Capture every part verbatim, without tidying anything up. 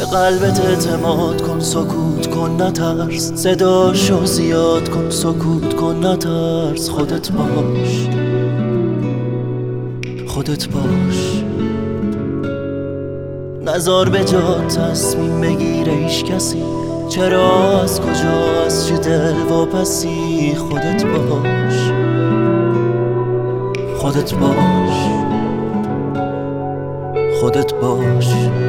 به قلبت اعتماد کن، سکوت کن نترس، صداشو زیاد کن، سکوت کن نترس. خودت باش، خودت باش، نزار به جا تصمیم بگیره هیچ کسی. چرا، از کجا، از چه دل واپسی؟ خودت باش، خودت باش، خودت باش.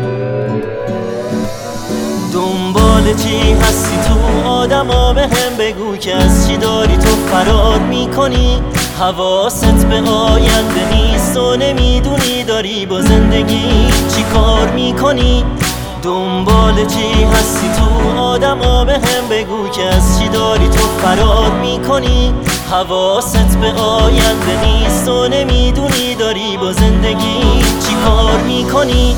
دنبال چی هستی تو آدما؟ به هم بگو که از چی داری تو فرار میکنی؟ حواست به آینده نیست و نمیدونی داری با زندگی چی کار میکنی. دنبال چی هستی تو آدما؟ به هم بگو که از چی داری تو فرار میکنی؟ حواست به آینده نیست و نمیدونی داری با زندگی چی کار میکنی.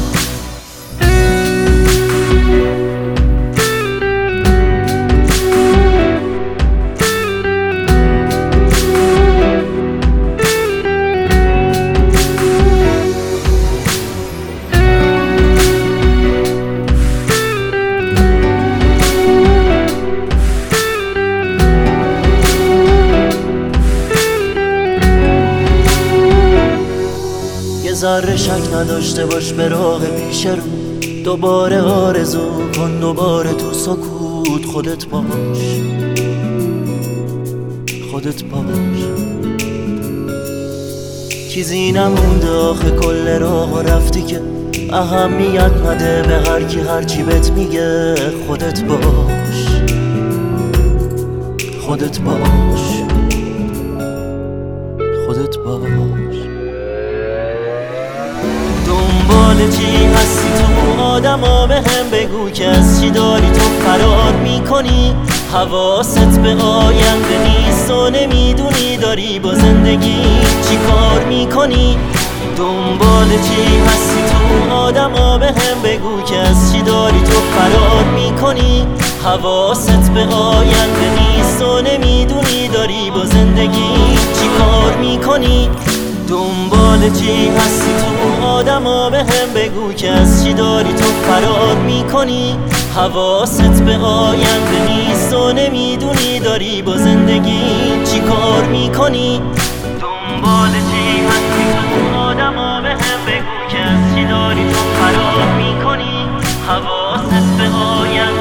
ذره شک نداشته باش به راه پیش رو، دوباره آرزو کن، دوباره تو سکوت. خودت باش، خودت باش، چیزی نمونده آخه کل راه رفتی که اهمیت نده به هر کی هر چی بهت میگه. خودت باش، خودت باش، خودت باش. دنبال چی هستی تو آدما؟ به هم بگو که از چی داری تو فرار میکنی؟ حواست به آینده نیست و نمیدونی داری با زندگی چی کار میکنی. دنبال چی هستی تو آدما؟ به هم بگو که از چی داری تو فرار میکنی؟ حواست به آینده نیست و نمیدونی داری با زندگی چی کار میکنی. دنبال چی هستی تو آدما؟ به هم بگو که از چی داری تو فرار میکنی؟ حواست به آینده نیست و نمیدونی داری با زندگی چی کار میکنی. دنبال چی هستی تو آدما؟ به هم بگو که از چی داری تو فرار میکنی؟ حواست به آینده